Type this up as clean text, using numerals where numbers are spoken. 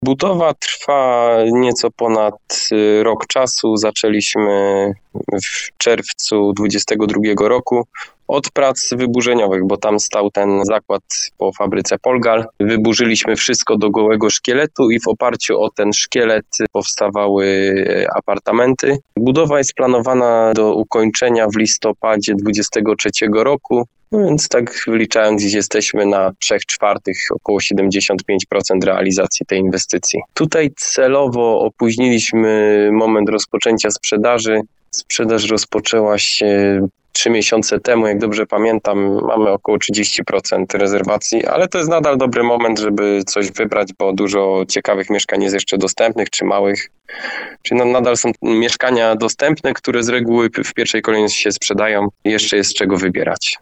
Budowa trwa nieco ponad rok czasu. Zaczęliśmy w czerwcu 2022 roku od prac wyburzeniowych, bo tam stał ten zakład po fabryce Polgal. Wyburzyliśmy wszystko do gołego szkieletu i w oparciu o ten szkielet powstawały apartamenty. Budowa jest planowana do ukończenia w listopadzie 2023 roku. No więc tak wyliczając, gdzieś jesteśmy na 3/4, około 75% realizacji tej inwestycji. Tutaj celowo opóźniliśmy moment rozpoczęcia sprzedaży. Sprzedaż rozpoczęła się 3 miesiące temu, jak dobrze pamiętam, mamy około 30% rezerwacji, ale to jest nadal dobry moment, żeby coś wybrać, bo dużo ciekawych mieszkań jest jeszcze dostępnych, czy małych. Czyli nadal są mieszkania dostępne, które z reguły w pierwszej kolejności się sprzedają i jeszcze jest z czego wybierać.